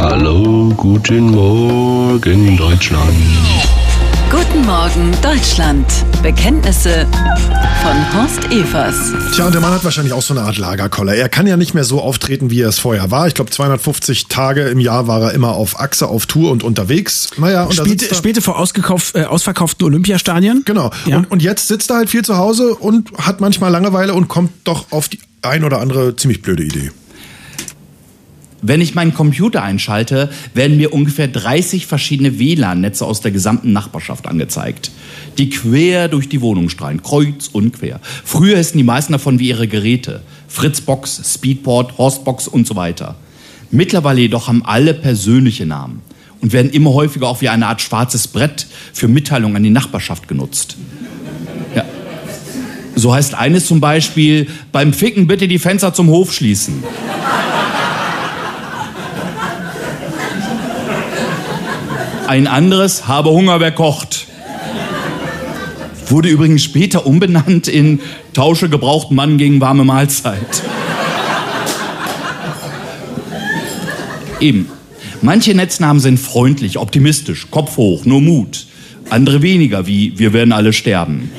Hallo, guten Morgen, Deutschland. Guten Morgen, Deutschland. Bekenntnisse von Horst Evers. Tja, und der Mann hat wahrscheinlich auch so eine Art Lagerkoller. Er kann ja nicht mehr so auftreten, wie er es vorher war. Ich glaube, 250 Tage im Jahr war er immer auf Achse, auf Tour und unterwegs. Naja, und spielte vor ausverkauften Olympiastadien. Genau. Ja. Und jetzt sitzt er halt viel zu Hause und hat manchmal Langeweile und kommt doch auf die ein oder andere ziemlich blöde Idee. Wenn ich meinen Computer einschalte, werden mir ungefähr 30 verschiedene WLAN-Netze aus der gesamten Nachbarschaft angezeigt, die quer durch die Wohnung strahlen, kreuz und quer. Früher hießen die meisten davon wie ihre Geräte: Fritzbox, Speedport, Horstbox und so weiter. Mittlerweile jedoch haben alle persönliche Namen und werden immer häufiger auch wie eine Art schwarzes Brett für Mitteilungen an die Nachbarschaft genutzt. Ja. So heißt eines zum Beispiel: beim Ficken bitte die Fenster zum Hof schließen. Ein anderes: habe Hunger, wer kocht. Wurde übrigens später umbenannt in tausche gebrauchten Mann gegen warme Mahlzeit. Eben. Manche Netznamen sind freundlich, optimistisch, Kopf hoch, nur Mut. Andere weniger, wie wir werden alle sterben.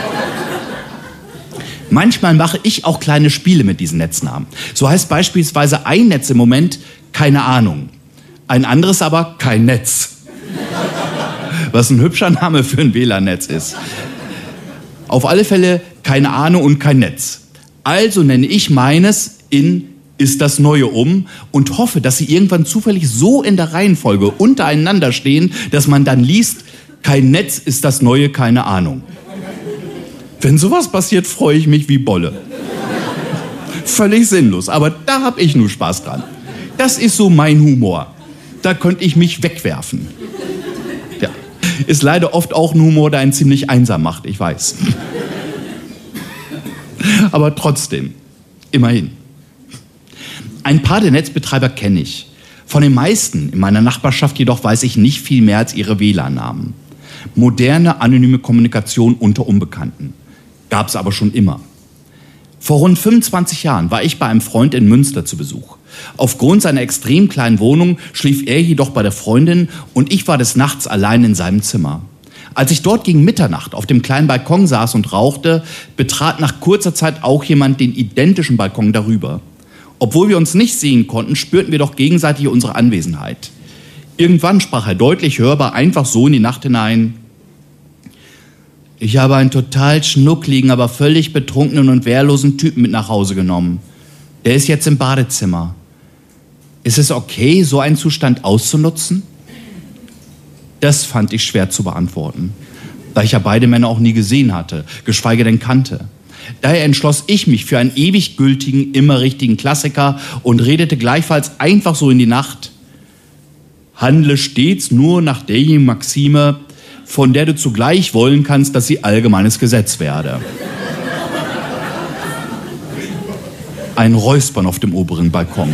Manchmal mache ich auch kleine Spiele mit diesen Netznamen. So heißt beispielsweise ein Netz im Moment keine Ahnung. Ein anderes aber kein Netz. Was ein hübscher Name für ein WLAN-Netz ist. Auf alle Fälle keine Ahnung und kein Netz. Also nenne ich meines in ist das Neue um und hoffe, dass sie irgendwann zufällig so in der Reihenfolge untereinander stehen, dass man dann liest: kein Netz ist das Neue, keine Ahnung. Wenn sowas passiert, freue ich mich wie Bolle. Völlig sinnlos, aber da habe ich nur Spaß dran. Das ist so mein Humor. Da könnte ich mich wegwerfen. Ja. Ist leider oft auch ein Humor, der einen ziemlich einsam macht, ich weiß. Aber trotzdem, immerhin. Ein paar der Netzbetreiber kenne ich. Von den meisten in meiner Nachbarschaft jedoch weiß ich nicht viel mehr als ihre WLAN-Namen. Moderne, anonyme Kommunikation unter Unbekannten. Gab es aber schon immer. Vor rund 25 Jahren war ich bei einem Freund in Münster zu Besuch. Aufgrund seiner extrem kleinen Wohnung schlief er jedoch bei der Freundin und ich war des Nachts allein in seinem Zimmer. Als ich dort gegen Mitternacht auf dem kleinen Balkon saß und rauchte, betrat nach kurzer Zeit auch jemand den identischen Balkon darüber. Obwohl wir uns nicht sehen konnten, spürten wir doch gegenseitig unsere Anwesenheit. Irgendwann sprach er deutlich hörbar einfach so in die Nacht hinein: Ich habe einen total schnuckligen, aber völlig betrunkenen und wehrlosen Typen mit nach Hause genommen. Der ist jetzt im Badezimmer. Ist es okay, so einen Zustand auszunutzen? Das fand ich schwer zu beantworten, da ich ja beide Männer auch nie gesehen hatte, geschweige denn kannte. Daher entschloss ich mich für einen ewig gültigen, immer richtigen Klassiker und redete gleichfalls einfach so in die Nacht: Handle stets nur nach derjenigen Maxime, von der du zugleich wollen kannst, dass sie allgemeines Gesetz werde. Ein Räuspern auf dem oberen Balkon.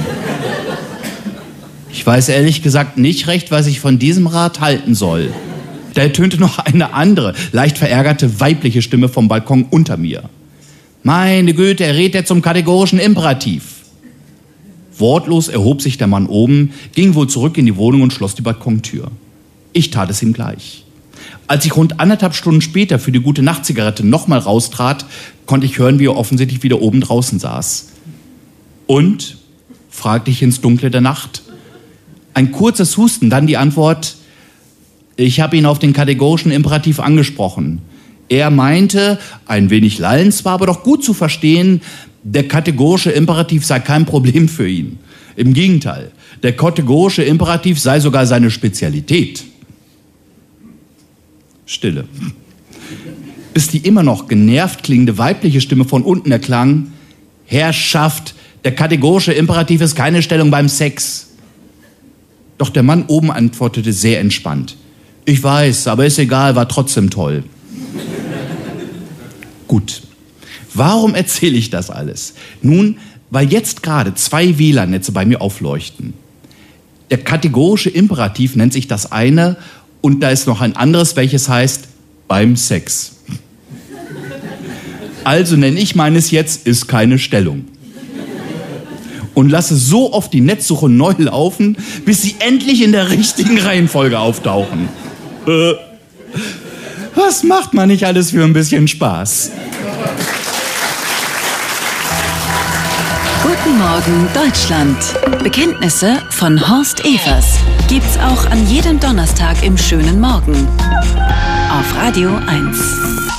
Ich weiß ehrlich gesagt nicht recht, was ich von diesem Rat halten soll. Da ertönte noch eine andere, leicht verärgerte weibliche Stimme vom Balkon unter mir. Meine Güte, er redet ja zum kategorischen Imperativ. Wortlos erhob sich der Mann oben, ging wohl zurück in die Wohnung und schloss die Balkontür. Ich tat es ihm gleich. Als ich rund 1,5 Stunden später für die Gute-Nacht-Zigarette nochmal raustrat, konnte ich hören, wie er offensichtlich wieder oben draußen saß. Und? Fragte ich ins Dunkle der Nacht. Ein kurzes Husten, dann die Antwort: Ich habe ihn auf den kategorischen Imperativ angesprochen. Er meinte, ein wenig lallend zwar, aber doch gut zu verstehen, der kategorische Imperativ sei kein Problem für ihn. Im Gegenteil, der kategorische Imperativ sei sogar seine Spezialität. Stille. Bis die immer noch genervt klingende weibliche Stimme von unten erklang: Herrschaft, der kategorische Imperativ ist keine Stellung beim Sex. Doch der Mann oben antwortete sehr entspannt: Ich weiß, aber ist egal, war trotzdem toll. Gut, warum erzähle ich das alles? Nun, weil jetzt gerade 2 WLAN-Netze bei mir aufleuchten. Der kategorische Imperativ nennt sich das eine und da ist noch ein anderes, welches heißt beim Sex. Also nenne ich meines jetzt ist keine Stellung. und lasse so oft die Netzsuche neu laufen, bis sie endlich in der richtigen Reihenfolge auftauchen. Was macht man nicht alles für ein bisschen Spaß? Guten Morgen Deutschland. Bekenntnisse von Horst Evers gibt's auch an jedem Donnerstag im schönen Morgen. Auf Radio 1.